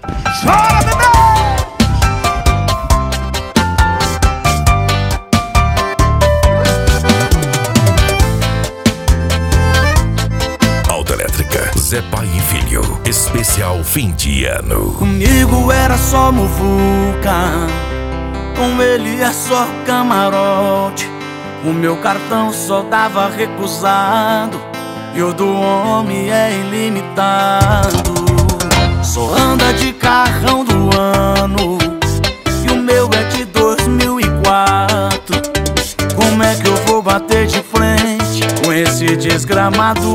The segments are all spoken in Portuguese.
Chora, bebê! Autoelétrica, Zé Pai e Filho, especial fim de ano. Comigo era só muvuca, com ele é só camarote. O meu cartão só dava recusado e o do homem é ilimitado. Só anda de carrão do ano e o meu é de 2004. Como é que eu vou bater de frente com esse desgramado?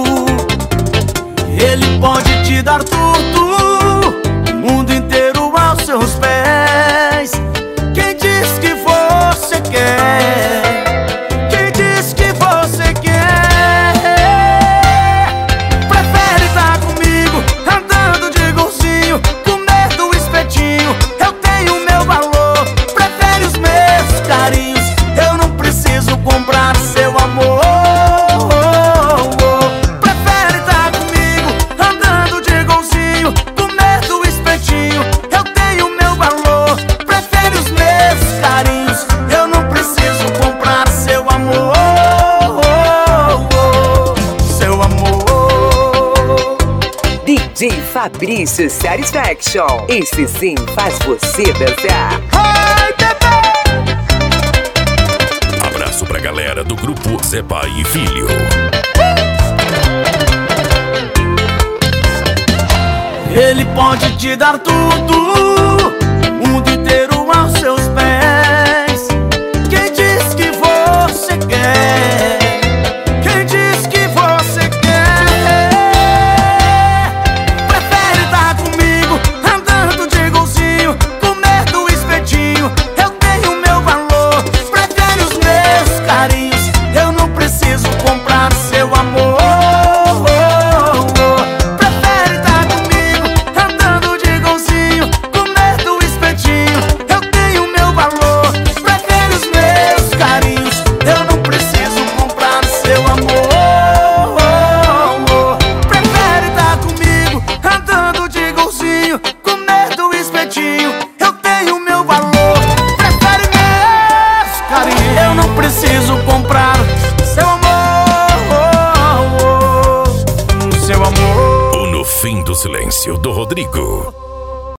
Ele pode te dar tudo, o mundo inteiro aos seus pés. Quem diz que você quer? Quem diz que você quer? Prefere estar comigo, andando de golzinho, comer do espetinho. Eu tenho meu valor, prefere os meus carinhos. Eu não preciso comprar seu amor. DJ Fabrício Satisfaction. Esse sim faz você dançar. Abraço pra galera do grupo Zé Pai e Filho. Ele pode te dar tudo, o mundo inteiro aos seus pés. Quem diz que você quer? Quem diz que você quer? Prefere estar comigo, andando de golzinho, comer do espetinho. Eu tenho meu valor, prefere os meus carinhos. Eu não preciso comprar seu amor. Preciso comprar seu amor, seu amor. O No Fim do Silêncio, do Rodrigo.